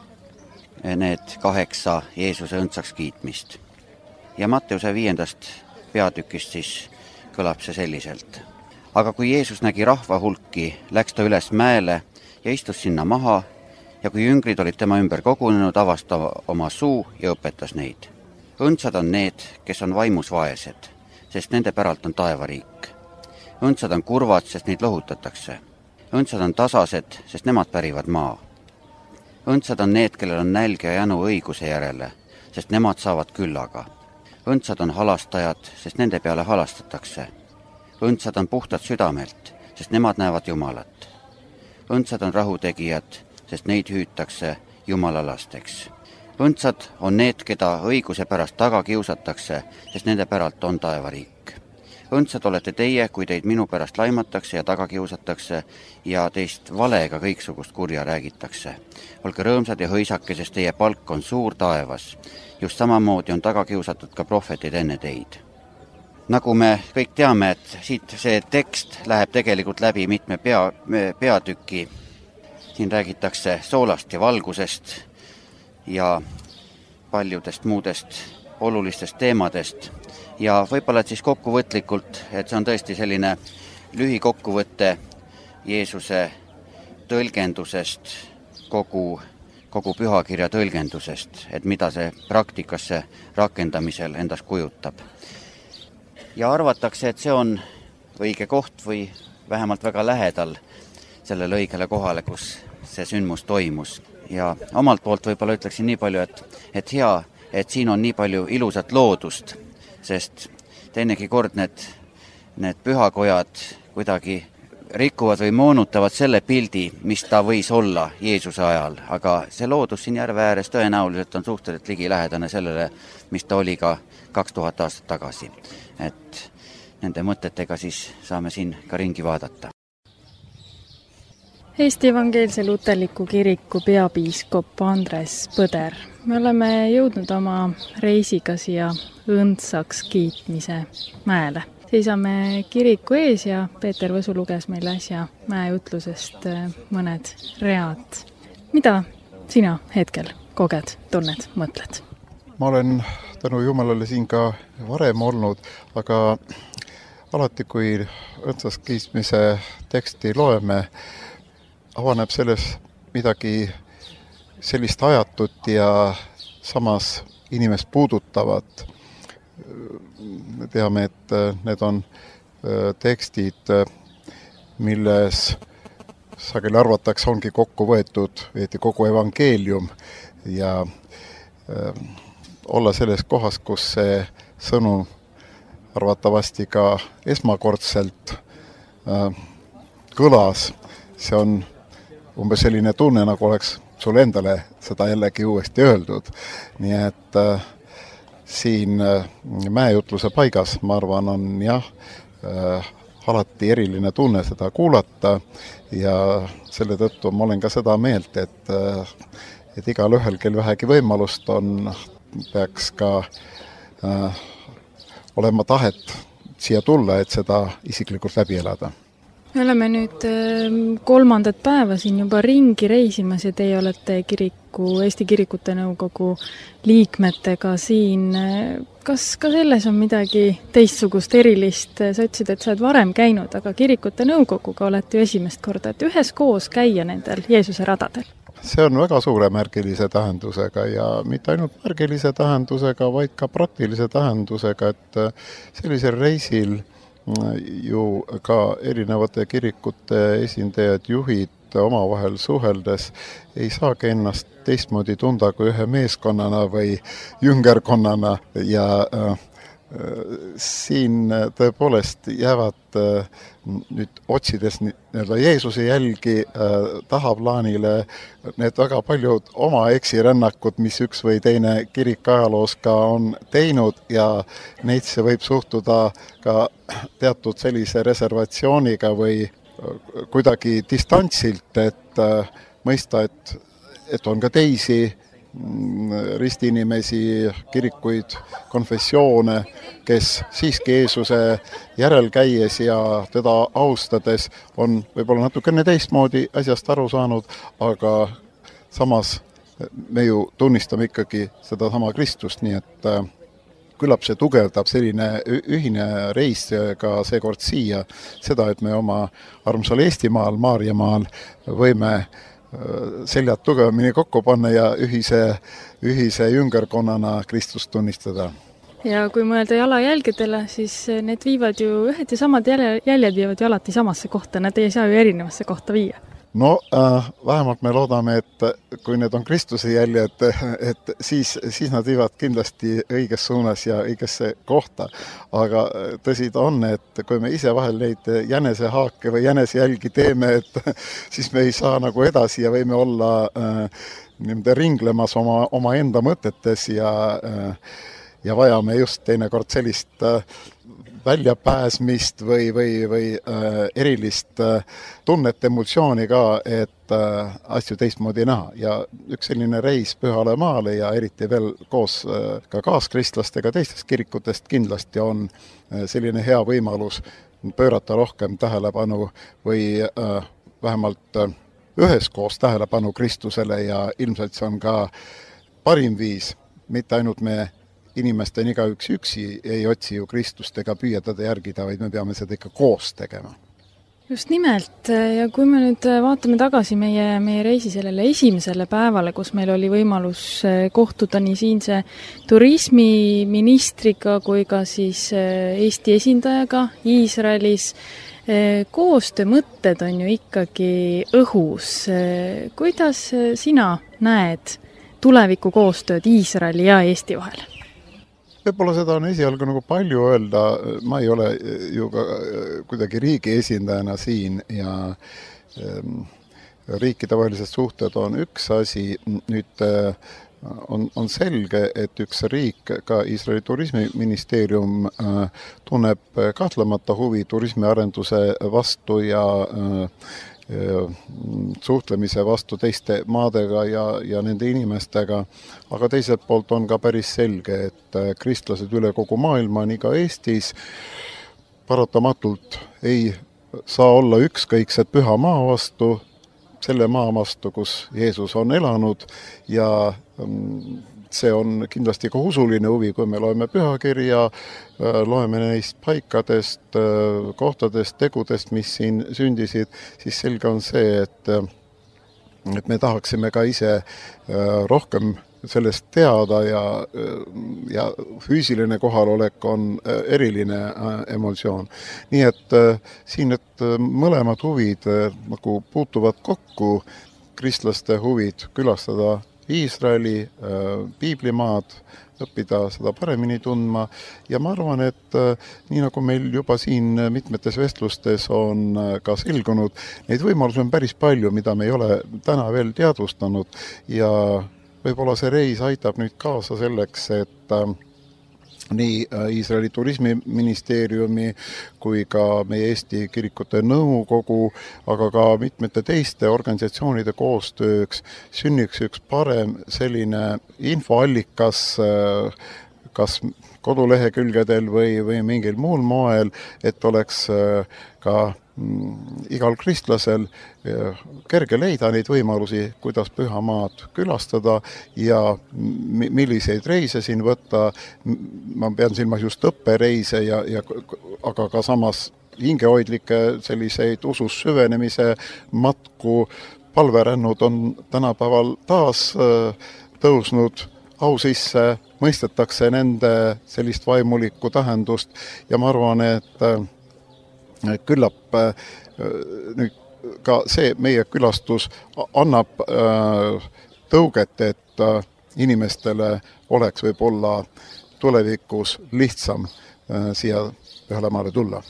8 Jeesuse õndsaks kiitmist. Ja Matteuse 5. peatükist siis kõlab see selliselt. Aga kui Jeesus nägi rahva hulki, läks ta üles mäele ja istus sinna maha, ja kui jüngrid olid tema ümber kogunenud, avas ta oma suu ja õpetas neid. Õndsad on need, kes on vaimus vaesed, sest nende päralt on taevariik. õndsad on kurvad, sest neid lohutatakse. Õndsad on tasased, sest nemad pärivad maa. Õndsad on need, kellel on nälg ja janu õiguse järele, sest nemad saavad küllaga. Õndsad on halastajad, sest nende peale halastatakse. Õndsad on puhtad südamelt, sest nemad näevad Jumalat. Õndsad on rahutegijad, sest neid hüütakse Jumala lasteks. Õndsad on need, keda õiguse pärast taga kiusatakse, sest nende päralt on taevariik. Õndsad olete teie, kui teid minu pärast laimatakse ja taga kiusatakse ja teist valega kõiksugust kurja räägitakse. Olge rõõmsad ja hõisake, sest teie palk on suur taevas. Just samamoodi on taga kiusatud ka prohvetid enne teid. Nagu me kõik teame, et siit see tekst läheb tegelikult läbi mitme peatüki. Siin räägitakse soolast ja valgusest ja paljudest muudest olulistest teemadest. Ja võib-olla siis kokkuvõtlikult, et see on tõesti selline lühikokkuvõte Jeesuse tõlgendusest, kogu pühakirja tõlgendusest, et mida see praktikasse rakendamisel endas kujutab. Ja arvatakse, et see on õige koht või vähemalt väga lähedal sellele õigele kohale, kus see sündmus toimus. Ja omalt poolt võib-olla ütleksin nii palju, et hea, et siin on nii palju ilusat loodust, sest teinegi kord need pühakojad kuidagi rikuvad või moonutavad selle pildi, mis ta võis olla Jeesuse ajal, aga see loodus siin järve ääres tõenäoliselt on suhteliselt ligilähedane sellele, mis ta oli ka 2000 aastat tagasi. Et nende mõtetega siis saame siin ka ringi vaadata. Eesti Evangeelse Luterliku Kiriku peapiiskop Andres Põder. Me oleme jõudnud oma reisiga siia õndsaks kiitmise mäele. Seisame kiriku ees ja Peeter Võsu luges meile äsja mäejutlusest mõned read. Mida sina hetkel koged, tunned, mõtled? Ma olen tänu Jumalale siin ka varem olnud, aga alati kui õndsaks kiitmise teksti loeme, avaneb selles midagi sellist ajatut ja samas inimest puudutavat. Me teame, et need on tekstid, milles sageli arvatakse ongi kokku võetud kogu evangeelium ja olla selles kohas, kus see sõnum arvatavasti ka esmakordselt kõlas, see on umbes selline tunne, nagu oleks sulle endale seda jällegi uuesti öeldud. Nii et siin mäejutluse paigas, ma arvan, on alati eriline tunne seda kuulata ja selle tõttu ma olen ka seda meelt, et igal ühel, kel vähegi võimalust on, peaks ka olema tahet siia tulla, et seda isiklikult läbi elada. Me oleme nüüd 3. päeva siin juba ringi reisimas ja teie olete Eesti Kirikute Nõukogu liikmetega siin. Kas ka selles on midagi teistsugust, erilist? Sa ütlesid, et sa oled varem käinud, aga Kirikute Nõukoguga olete ju esimest korda, et üheskoos käia nendel Jeesuse radadel. See on väga suure märgilise tähendusega ja mitte ainult märgilise tähendusega, vaid ka praktilise tähendusega, et sellisel reisil ju ka erinevate kirikute esindajad, juhid omavahel suheldes ei saagi ennast teistmoodi tunda kui ühe meeskonnana või jüngerkonnana ja siin tõepoolest jäävad nüüd otsides Jeesuse jälgi tahaplaanile need väga paljud oma eksirännakud, mis üks või teine kirik ajaloos ka on teinud ja neisse võib suhtuda ka teatud sellise reservatsiooniga või kuidagi distantsilt, et mõista, et on ka teisi ristiinimesi, kirikuid, konfessioone, kes siiski Jeesuse järel käies ja teda austades on võib-olla natukene teistmoodi asjast aru saanud, aga samas me ju tunnistame ikkagi seda sama Kristust, nii et küllap see tugevdab selline ühine reis ka seekord siia, seda, et me oma armsal Eestimaal, Maarjamaal võime seljad tugevamini kokku panna ja ühise jüngerkonnana Kristust tunnistada. Ja kui mõelda jalajälgedele, siis need viivad ju ühed ja samad jäljed viivad ju alati samasse kohta, nad ei saa ju erinevasse kohta viia. No vähemalt me loodame, et kui need on Kristuse jäljed, et siis nad viivad kindlasti õiges suunas ja õigesse kohta. Aga tõsi ta on, et kui me ise vahel neid jänesehaake või jänesejälgi teeme, et siis me ei saa nagu edasi ja võime olla ringlemas oma enda mõtetes ja vajame just teinekord sellist väljapääsmist või erilist tunnet, emotsiooni ka, et asju teistmoodi näha. Ja üks selline reis Pühale maale ja eriti veel koos ka kaaskristlastega teistest kirikutest kindlasti on selline hea võimalus pöörata rohkem tähelepanu või vähemalt üheskoos tähelepanu Kristusele ja ilmselt see on ka parim viis, mitte ainult me inimesteni igaüks üksi ei otsi ju Kristust ega püüa teda järgida, vaid me peame seda ikka koos tegema. Just nimelt, ja kui me nüüd vaatame tagasi meie reisi sellele esimesele päevale, kus meil oli võimalus kohtuda nii siinse turismiministriga kui ka siis Eesti esindajaga Iisraelis, koostöömõtted on ju ikkagi õhus. Kuidas sina näed tuleviku koostööd Iisraeli ja Eesti vahel? Võib-olla seda on esialgu nagu palju öelda, ma ei ole ju ka kuidagi riigi esindajana siin ja riikidevahelised suhted on üks asi, nüüd on selge, et üks riik, ka Iisraeli turismiministeerium tunneb kahtlemata huvi turismiarenduse vastu ja suhtlemise vastu teiste maadega ja nende inimestega, aga teiselt poolt on ka päris selge, et kristlased üle kogu maailma, nii ka Eestis, paratamatult ei saa olla ükskõiksed püha maa vastu, selle maa vastu, kus Jeesus on elanud ja see on kindlasti ka usuline huvi, kui me loeme pühakirja, loeme neist paikadest, kohtadest, tegudest, mis siin sündisid, siis selge on see, et me tahaksime ka ise rohkem sellest teada ja füüsiline kohalolek on eriline emotsioon. Nii et siin need mõlemad huvid nagu puutuvad kokku, kristlaste huvid külastada Iisraeli, piiblimaad, õppida seda paremini tundma ja ma arvan, et nii nagu meil juba siin mitmetes vestlustes on ka selgunud, neid võimalusi on päris palju, mida me ei ole täna veel teadvustanud ja võib-olla see reis aitab nüüd kaasa selleks, et nii Iisraeli turismiministeeriumi kui ka meie Eesti kirikute nõukogu, aga ka mitmete teiste organisatsioonide koostööks sünniks üks parem selline infoallikas, kas kodulehekülgedel või mingil muul moel, et oleks ka igal kristlasel kerge leida neid võimalusi, kuidas pühamaad külastada ja milliseid reise siin võtta. Ma pean silmas just õppereise, aga ka samas hingehoidlikke selliseid usus süvenemise matku. Palverännud on tänapäeval taas tõusnud au sisse, mõistetakse nende sellist vaimulikku tähendust ja ma arvan, et küllap nüüd ka see meie külastus annab tõuget, et inimestele oleks võib-olla tulevikus lihtsam siia ühele maale tulla.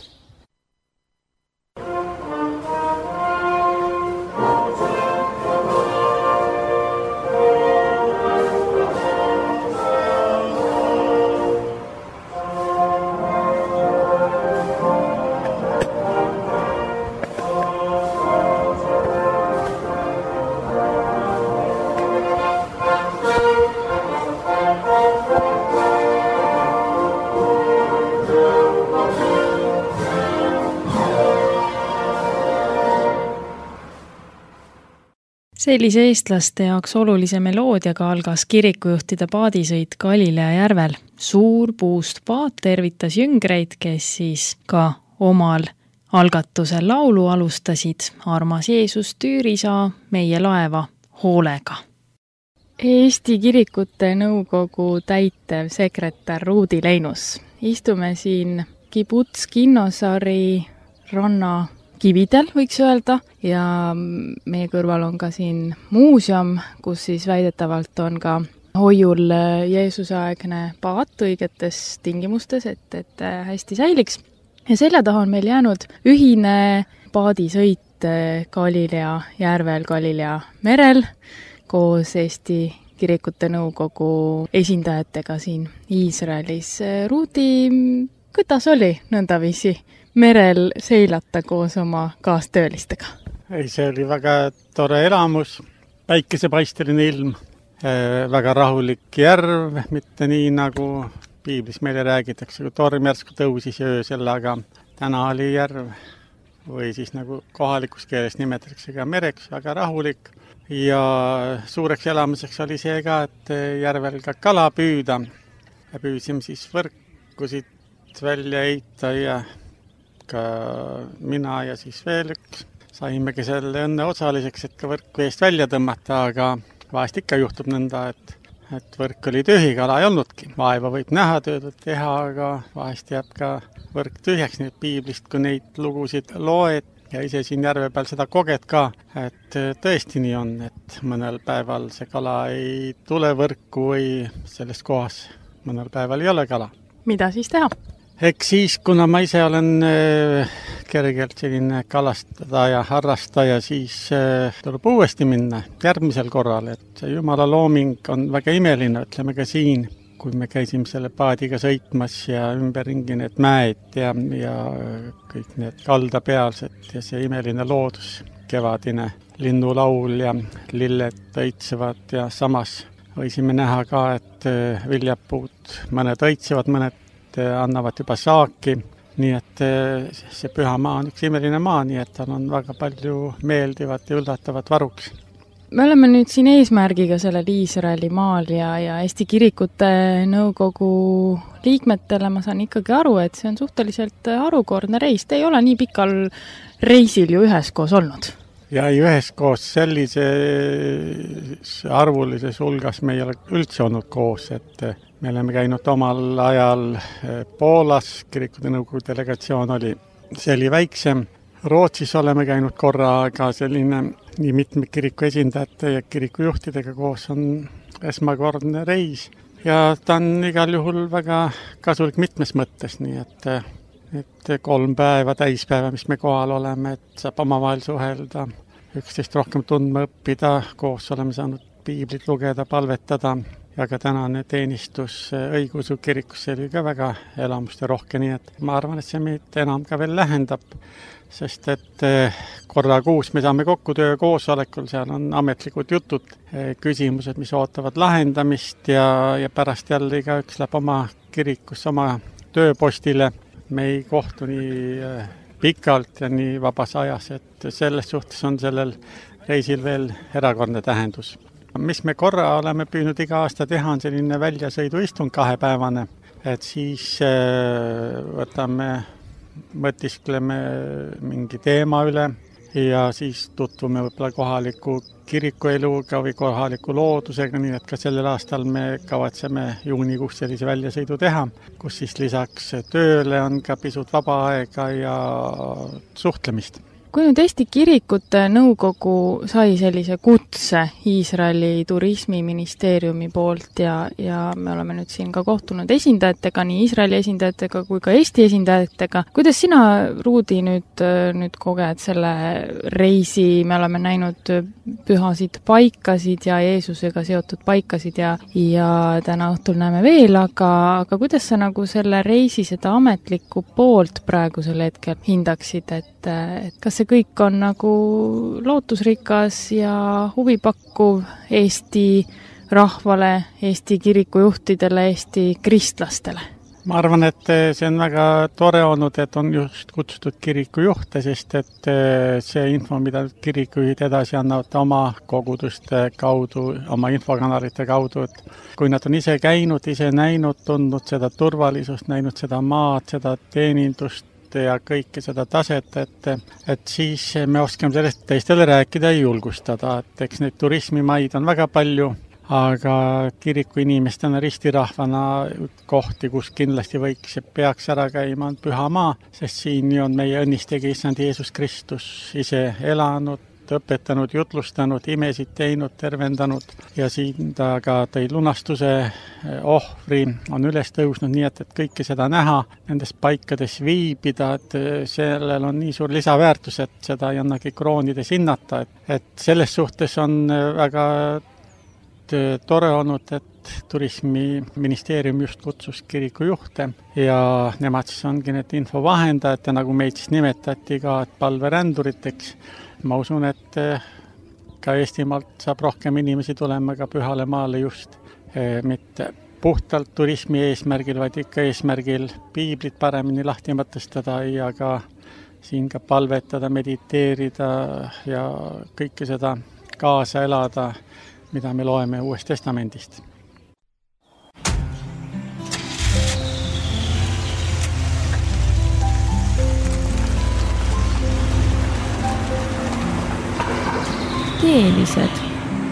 Sellise eestlaste jaoks olulise meloodiaga algas kirikujuhtide paadisõit Galilea järvel. Suur puust paat tervitas jüngreid, kes siis ka omal algatusel laulu alustasid. Armas Jeesus, tüüri saa meie laeva hoolega. Eesti Kirikute Nõukogu täitevsekretär Ruudi Leinus. Istume siin Kibuts Kinnosaari rannakividel, võiks öelda, ja meie kõrval on ka siin muuseum, kus siis väidetavalt on ka hoiul Jeesuse-aegne paat õigetes tingimustes, et hästi säiliks. Ja selja taha on meil jäänud ühine paadisõit Galilea järvel, Galilea merel, koos Eesti Kirikute Nõukogu esindajatega siin Iisraelis. Ruudi, kuidas oli nõndaviisi merel seilata koos oma kaastöölistega? Ei, see oli väga tore elamus, päikesepaisteline ilm, väga rahulik järv, mitte nii nagu piiblis meile räägitakse, kui torm järsku tõusis öösel, aga täna oli järv või siis nagu kohalikus keeles nimetatakse ka mereks, väga rahulik. Ja suureks elamuseks oli see ka, et järvel ka kala püüda. Ja püüdsime siis võrkusid välja heita ja ka mina ja siis veel üks. Saimegi selle õnne osaliseks, et ka võrku eest välja tõmmata, aga vahest ikka juhtub nõnda, et võrk oli tühi, kala ei olnudki. Vaeva võib näha, tööd võib teha, aga vahest jääb ka võrk tühjaks, nii et piiblist, kui neid lugusid loed, ja ise siin järve peal seda koged ka, et tõesti nii on, et mõnel päeval see kala ei tule võrku või selles kohas mõnel päeval ei ole kala. Mida siis teha? Eks siis, kuna ma ise olen kergelt selline kalastada ja harrastaja, siis tuleb uuesti minna järgmisel korral, et see Jumala looming on väga imeline, ütleme ka siin, kui me käisime selle paadiga sõitmas ja ümberringi need mäed ja kõik need kaldapealsed ja see imeline loodus, kevadine linnulaul ja lilled õitsevad ja samas võisime näha ka, et viljapuud mõned õitsevad, mõned annavad juba saaki, nii et see püha maa on üks imeline maa, nii et tal on väga palju meeldivat ja üllatavat varuks. Me oleme nüüd siin eesmärgiga sellel Iisraeli maal ja Eesti Kirikute Nõukogu liikmetele ma saan ikkagi aru, et see on suhteliselt harukordne reis. Te ei ole nii pikal reisil ju üheskoos olnud. Ja ei üheskoos sellise arvulises hulgas me ei ole üldse olnud koos, et me oleme käinud omal ajal Poolas, Kirikute Nõukogu delegatsioon oli, see oli väiksem. Rootsis oleme käinud korra, aga selline nii mitme kiriku esindajate ja kirikujuhtidega koos on esmakordne reis. Ja ta on igal juhul väga kasulik mitmes mõttes, nii et 3 päeva, täispäeva, mis me kohal oleme, et saab omavahel suhelda, üksteist rohkem tundma õppida, koos oleme saanud piiblit lugeda, palvetada ja ka tänane teenistus õigeusu kirikus oli ka väga elamuste rohke, nii et ma arvan, et see meid enam ka veel lähendab, sest et korra kuus me saame kokku töökoosolekul, seal on ametlikud jutud, küsimused, mis ootavad lahendamist ja pärast jälle igaüks läheb oma kirikusse, oma tööpostile. Me ei kohtu nii pikalt ja nii vabas ajas, et selles suhtes on sellel reisil veel erakordne tähendus. Mis me korra oleme püünud iga aasta teha, on selline väljasõiduistung 2-päevane, et siis võtame mõtiskleme mingi teema üle ja siis tutvume võib-olla kohaliku kirikueluga või kohaliku loodusega, nii et ka sellel aastal me kavatseme juunikuus sellise väljasõidu teha, kus siis lisaks tööle on ka pisut vaba aega ja suhtlemist. Kui nüüd Eesti Kirikute Nõukogu sai sellise kutse Iisraeli turismiministeeriumi poolt ja me oleme nüüd siin ka kohtunud esindajatega, nii Iisraeli esindajatega kui ka Eesti esindajatega. Kuidas sina, Ruudi, nüüd koged selle reisi? Me oleme näinud pühasid paikasid ja Jeesusega seotud paikasid ja täna õhtul näeme veel, aga kuidas sa nagu selle reisi seda ametlikku poolt praegusel hetkel hindaksid, et kas see kõik on nagu lootusrikas ja huvipakkuv Eesti rahvale, Eesti kirikujuhtidele, Eesti kristlastele? Ma arvan, et see on väga tore olnud, et on just kutsutud kirikujuhte, sest et see info, mida kirikujuhid edasi annavad oma koguduste kaudu, oma infokanalite kaudu, et kui nad on ise käinud, ise näinud, tundnud seda turvalisust, näinud seda maad, seda teenindust, ja kõike seda taset, et siis me oskame sellest teistele rääkida ja julgustada, et eks neid turismimaid on väga palju, aga kiriku inimestena, ristirahvana kohti, kus kindlasti võiks ja peaks ära käima, on Pühamaa, sest siin on meie õnnistegi Issand Jeesus Kristus ise elanud, õpetanud, jutlustanud, imesid teinud, tervendanud ja siin ta ka tõi lunastuse ohvri, on üles tõusnud nii, et kõike seda näha, nendes paikades viibida, et sellel on nii suur lisaväärtus, et seda ei annagi kroonides hinnata, et selles suhtes on väga tore olnud, et turismiministeerium just kutsus kirikujuhte ja nemad siis ongi need infovahendajad ja nagu meid siis nimetati ka palveränduriteks. Ma usun, et ka Eestimaalt saab rohkem inimesi tulema ka Pühale maale just mitte puhtalt turismi eesmärgil, vaid ikka eesmärgil piiblit paremini lahti mõtestada ja ka siin ka palvetada, mediteerida ja kõike seda kaasa elada, mida me loeme Uuest Testamendist. Keelised.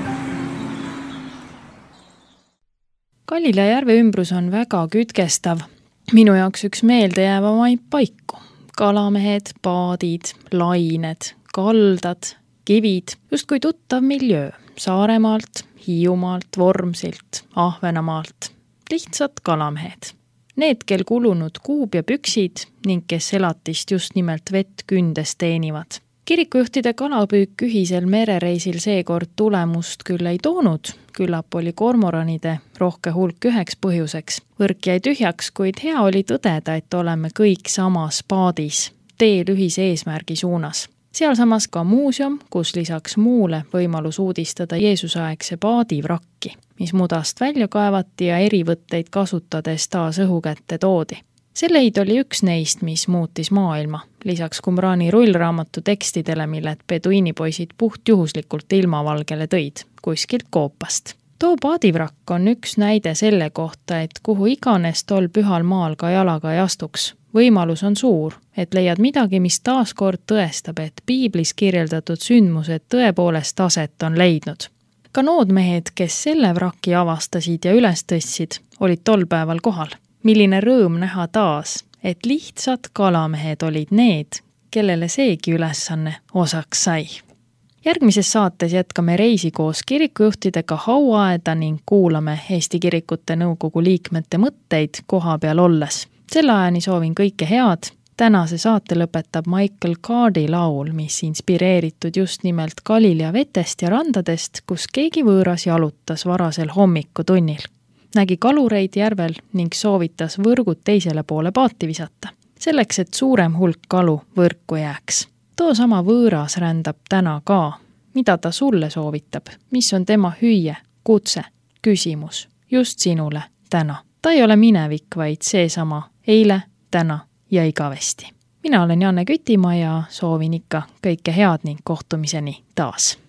Kalila järve ümbrus on väga kütkestav. Minu jaoks üks meeldejäävamaid paiku. Kalamehed, paadid, lained, kaldad, kivid, justkui tuttav miljöö. Saaremaalt, Hiiumaalt, Vormsilt, Ahvenamaalt. Lihtsad kalamehed. Need, kel kulunud kuub ja püksid ning kes elatist just nimelt vett kündes teenivad. Kirikujuhtide kalapüük ühisel merereisil seekord tulemust küll ei toonud, küllap oli kormoranide rohke hulk üheks põhjuseks. Võrk jäi tühjaks, kuid hea oli tõdeda, et oleme kõik samas paadis, teel ühise eesmärgi suunas. Sealsamas ka muuseum, kus lisaks muule võimalus uudistada Jeesusaegse paadi vrakki, mis mudast välja kaevati ja erivõtteid kasutades taas õhu kätte toodi. See leid oli üks neist, mis muutis maailma, lisaks Qumrani rullraamatu tekstidele, millet beduiinipoisid puhtjuhuslikult ilmavalgele tõid, kuskilt koopast. Too paadivrakk on üks näide selle kohta, et kuhu iganes tol pühal maal ka jalaga ei astuks. Võimalus on suur, et leiad midagi, mis taaskord tõestab, et piiblis kirjeldatud sündmused tõepoolest aset on leidnud. Ka nood mehed, kes selle vraki avastasid ja üles tõstsid, olid tol päeval kohal. Milline rõõm näha taas, et lihtsad kalamehed olid need, kellele seegi ülesanne osaks sai. Järgmises saates jätkame reisi koos kirikujuhtidega hauaeda ning kuulame Eesti Kirikute Nõukogu liikmete mõtteid koha peal olles. Selle ajani soovin kõike head. Tänase saate lõpetab Michael Cardi laul, mis inspireeritud just nimelt Galilea vetest ja randadest, kus keegi võõras jalutas varasel hommikutunnil. Nägi kalureid järvel ning soovitas võrgud teisele poole paati visata, selleks, et suurem hulk kalu võrku jääks. Too sama võõras rändab täna ka. Mida ta sulle soovitab? Mis on tema hüüe, kutse, küsimus just sinule täna? Ta ei ole minevik, vaid seesama eile, täna ja igavesti. Mina olen Janne Kütimaa ja soovin ikka kõike head ning kohtumiseni taas.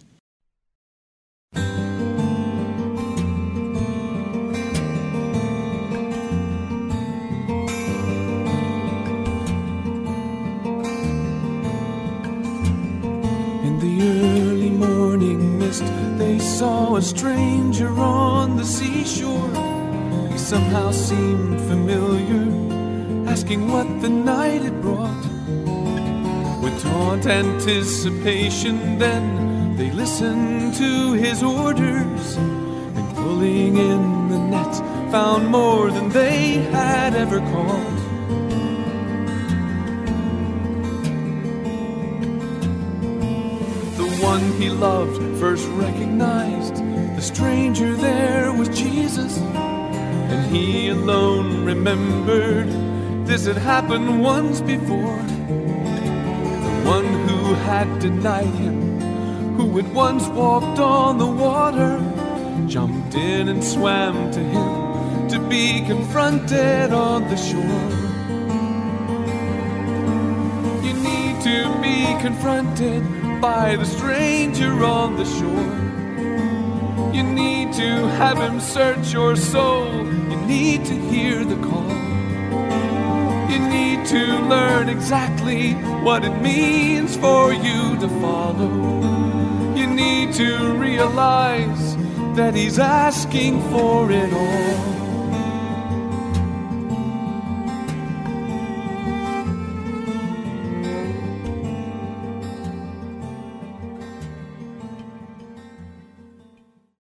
Early morning mist, they saw a stranger on the seashore. He somehow seemed familiar, asking what the night had brought. With taut anticipation then they listened to his orders, and pulling in the net found more than they had ever caught. One he loved first recognized the stranger there was Jesus, and he alone remembered this had happened once before. The one who had denied him, who had once walked on the water, jumped in and swam to him to be confronted on the shore. You need to be confronted by the stranger on the shore. You need to have him search your soul. You need to hear the call. You need to learn exactly what it means for you to follow. You need to realize that he's asking for it all.